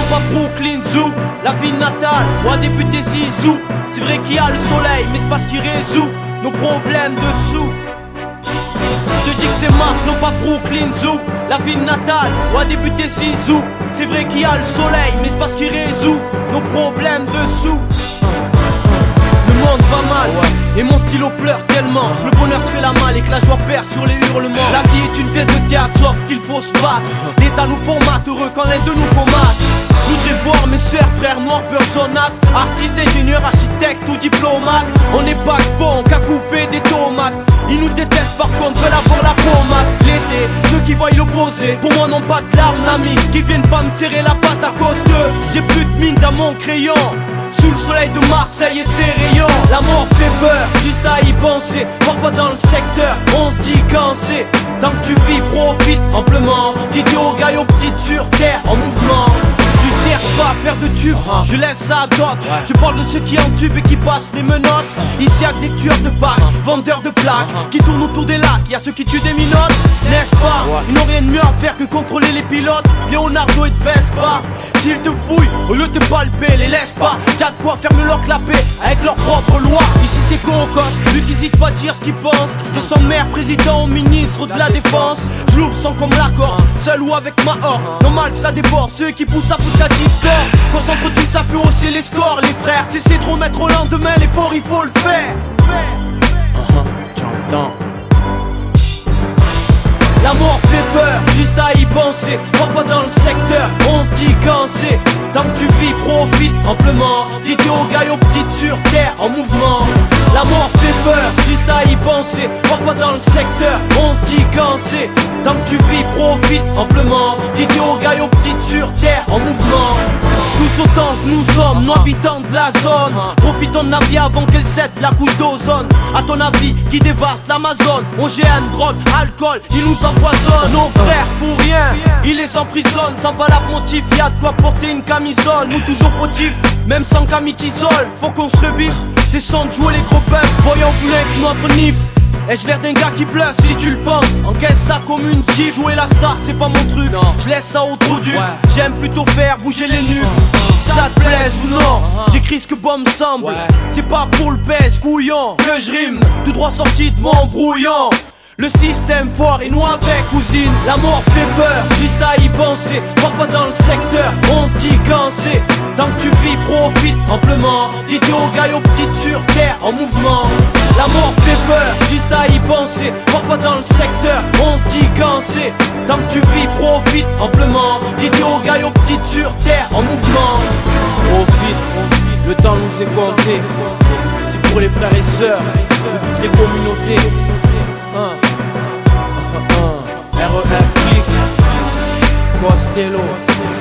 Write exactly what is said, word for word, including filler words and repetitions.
non pas Brooklyn Zoo. La ville natale, où a débuté Zizou. C'est vrai qu'il y a le soleil, mais c'est pas ce qui résout nos problèmes dessous. Je te dis que c'est Mars, non pas Brooklyn Zoo. La ville natale, où a débuté Zizou. C'est vrai qu'il y a le soleil, mais c'est pas ce qui résout nos problèmes dessous. Le monde va mal, et mon stylo pleure tellement que le bonheur se fait la malle et que la joie perd sur les hurlements. La vie est une pièce de théâtre, sauf qu'il faut se battre. L'État nous formate, heureux quand l'un de nous commate. Je voudrais voir mes sœurs, frères noirs, beurre jaunâtre, artistes, ingénieurs, architectes ou diplomates. On n'est pas bon qu'à couper des tomates. Ils nous détestent par contre, veulent avoir la pommade. L'été, ceux qui voient l'opposé, pour moi n'ont pas de larmes d'amis, qui viennent pas me serrer la patte à cause d'eux. J'ai plus de mine dans mon crayon. Sous le soleil de Marseille et ses rayons. La mort fait peur, juste à y penser. Parfois dans le secteur, on se dit quand c'est. Tant que tu vis, profite amplement. L'idiot gagne aux petites sur terre en mouvement. Je cherche pas à faire de tube, je laisse ça à d'autres. Je parle de ceux qui entubent et qui passent les menottes. Ici y'a que des tueurs de packs, vendeurs de plaques, qui tournent autour des lacs, y'a ceux qui tuent des minottes. N'est-ce pas, ils n'ont rien de mieux à faire que contrôler les pilotes. Leonardo et de Vespa, s'ils te fouillent, au lieu de te palper, les laisse pas. Y'a de quoi fermer leur clapet avec leur propre loi. Ici c'est Cocos, lui qui hésite pas à dire ce qu'il pense. De son maire, président au ministre de la défense. Je l'ouvre sans comme l'accord, seul ou avec ma horde. Normal que ça déborde, ceux qui poussent à foutre la discorde. Concentre-tu, ça fait hausser les scores, les frères. Si c'est trop mettre au lendemain, l'effort il faut le faire. J'entends. La mort fait peur, juste à y penser. Parfois dans le secteur, on se dit quand c'est. Tant que tu vis, profite amplement. L'idiot gagne aux petites sur terre en mouvement. La mort fait peur, juste à y penser. Parfois dans le secteur, on se dit quand c'est. Tant que tu vis, profite amplement. L'idiot gagne aux petites sur terre en mouvement. Tous autant que nous sommes, nous habitants de la zone. Profitons de la vie avant qu'elle cède la couche d'ozone. À ton avis, qui dévaste l'Amazone? O G M, drogue, alcool, ils nous empoisonnent. Nos frères pour rien, ils les emprisonnent. Sans valable motif, y'a de quoi porter une camisole. Nous toujours fautifs, même sans camitisole. Faut qu'on se revive, c'est sans jouer les gros peuples. Voyons plus loin que notre nif. Ai-je l'air d'un gars qui bluffe? Si tu le penses, encaisse ça comme une tige. Jouer la star c'est pas mon truc, je laisse ça au trou dur. J'aime plutôt faire bouger les nues. Ça te plaise ou non, j'écris ce que bon me semble. C'est pas pour le baisse couillon que je rime, tout droit sorti de mon brouillon. Le système fort et nous avec cousine. La mort fait peur, juste à y penser. Parfois dans le secteur, on se dit quand c'est. Tant que tu vis, profite amplement. L'idiot gagne aux petites sur terre en mouvement. La mort fait peur, juste à y penser. Parfois dans le secteur, on se dit quand c'est. Tant que tu vis, profite amplement. L'idiot gagne aux petites sur terre en mouvement. Profite, le temps nous est compté. C'est pour les frères et sœurs de toutes les communautés. R E F Click Costello.